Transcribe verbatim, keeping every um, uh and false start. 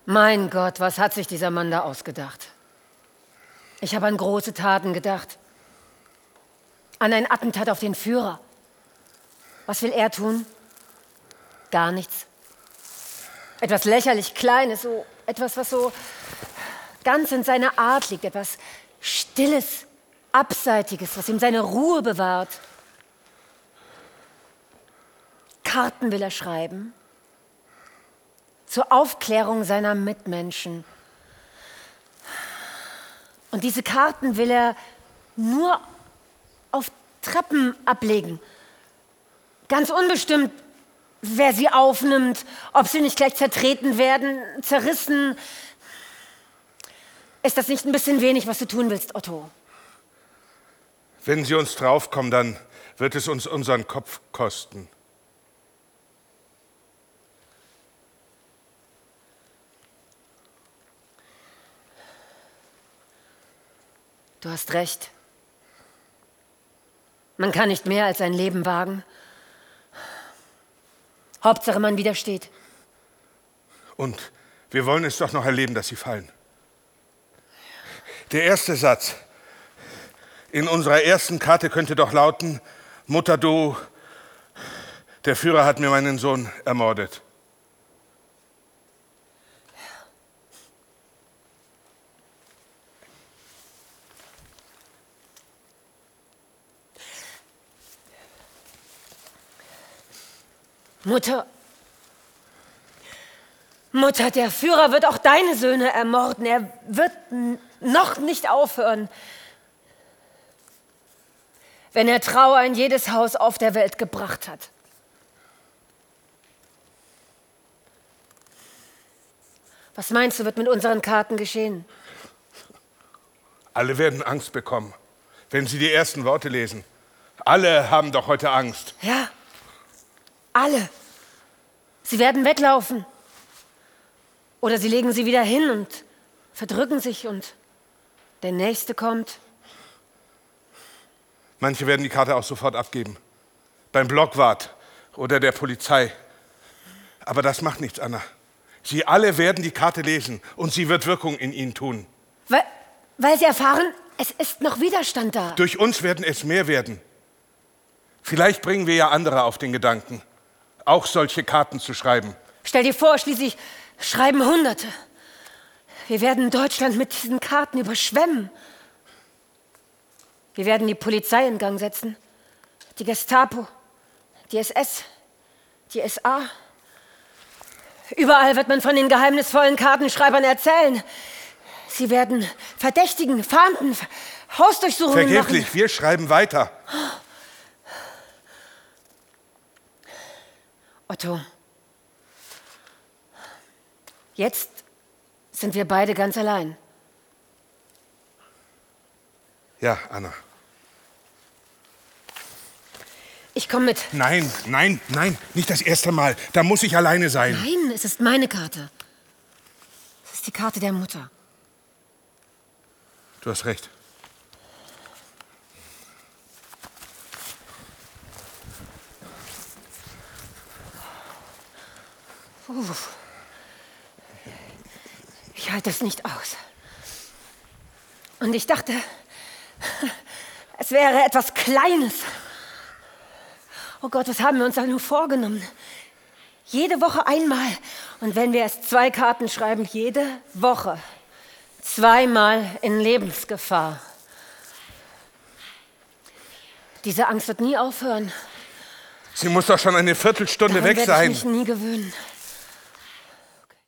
Mein Gott, was hat sich dieser Mann da ausgedacht? Ich habe an große Taten gedacht. An ein Attentat auf den Führer. Was will er tun? Gar nichts. Etwas lächerlich Kleines, so etwas, was so ganz in seiner Art liegt. Etwas Stilles, Abseitiges, was ihm seine Ruhe bewahrt. Karten will er schreiben. Zur Aufklärung seiner Mitmenschen. Und diese Karten will er nur auf Treppen ablegen. Ganz unbestimmt, wer sie aufnimmt, ob sie nicht gleich zertreten werden, zerrissen. Ist das nicht ein bisschen wenig, was du tun willst, Otto? Wenn sie uns draufkommen, dann wird es uns unseren Kopf kosten. Du hast recht. Man kann nicht mehr als ein Leben wagen. Hauptsache, man widersteht. Und wir wollen es doch noch erleben, dass sie fallen. Der erste Satz in unserer ersten Karte könnte doch lauten: Mutter, du, der Führer hat mir meinen Sohn ermordet. Mutter, Mutter, der Führer wird auch deine Söhne ermorden. Er wird n- noch nicht aufhören. Wenn er Trauer in jedes Haus auf der Welt gebracht hat. Was meinst du, wird mit unseren Karten geschehen? Alle werden Angst bekommen, wenn sie die ersten Worte lesen. Alle haben doch heute Angst. Ja, alle. Sie werden weglaufen. Oder sie legen sie wieder hin und verdrücken sich und der Nächste kommt. Manche werden die Karte auch sofort abgeben. Beim Blockwart oder der Polizei. Aber das macht nichts, Anna. Sie alle werden die Karte lesen und sie wird Wirkung in ihnen tun. Weil, weil sie erfahren, es ist noch Widerstand da. Durch uns werden es mehr werden. Vielleicht bringen wir ja andere auf den Gedanken, auch solche Karten zu schreiben. Stell dir vor, schließlich schreiben Hunderte. Wir werden Deutschland mit diesen Karten überschwemmen. Wir werden die Polizei in Gang setzen, die Gestapo, die S S, die S A. Überall wird man von den geheimnisvollen Kartenschreibern erzählen. Sie werden Verdächtigen, Fahnden, Hausdurchsuchungen machen. Vergeblich, wir schreiben weiter. Otto, jetzt sind wir beide ganz allein. Ja, Anna. Ich komme mit. Nein, nein, nein, nicht das erste Mal. Da muss ich alleine sein. Nein, es ist meine Karte. Es ist die Karte der Mutter. Du hast recht. Uff. Ich halte es nicht aus. Und ich dachte, es wäre etwas Kleines. Oh Gott, was haben wir uns da nur vorgenommen? Jede Woche einmal. Und wenn wir erst zwei Karten schreiben, jede Woche. Zweimal in Lebensgefahr. Diese Angst wird nie aufhören. Sie muss doch schon eine Viertelstunde Daran weg werde sein. ich mich nie gewöhnen.